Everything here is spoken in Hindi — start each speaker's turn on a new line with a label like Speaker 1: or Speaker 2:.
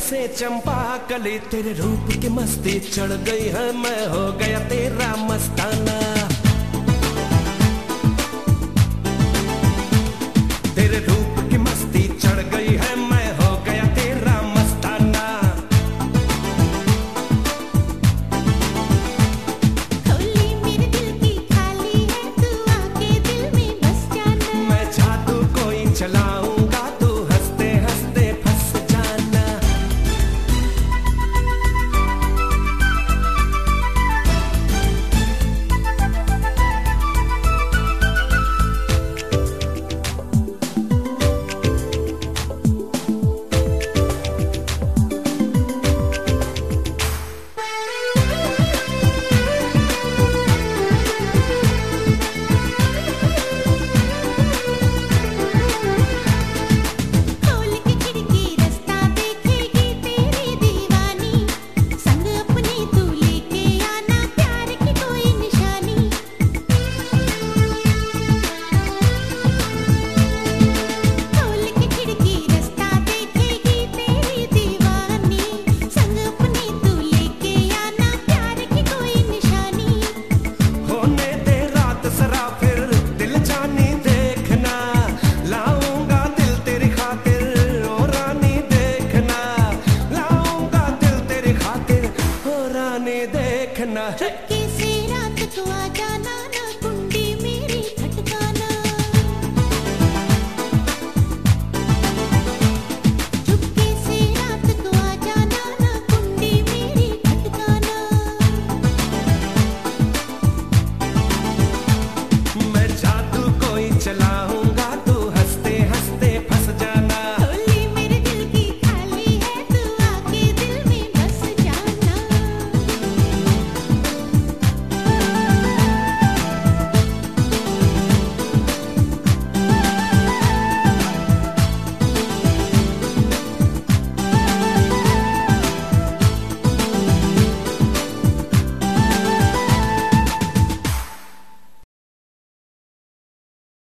Speaker 1: जैसे चंपा कली, तेरे रूप की मस्ती चढ़ गई है, मैं हो गया तेरा मस्ताना। तेरे रूप की मस्ती चढ़ गई है, मैं हो गया तेरा मस्ताना।
Speaker 2: खोली मेरे दिल की खाली है, तू आके दिल में बस जाना।
Speaker 1: मैं जादू कोई चलाऊंगा, तू हंसते हंसते फंस जाना।
Speaker 2: खोल के खिड़की रास्ता देखेगी तेरी दीवानी, संग अपने तू लेके आना, प्यार की कोई निशानी। खोल के खिड़की रास्ता देखेगी तेरी दीवानी, संग अपने तू लेके आना, प्यार की कोई निशानी।
Speaker 1: होने दे रात सरा फिर दिल जानी देखना, लाऊंगा दिल तेरी खातिर ओ रानी देखना, लाऊंगा दिल तेरी खातिर ओ रानी देखना।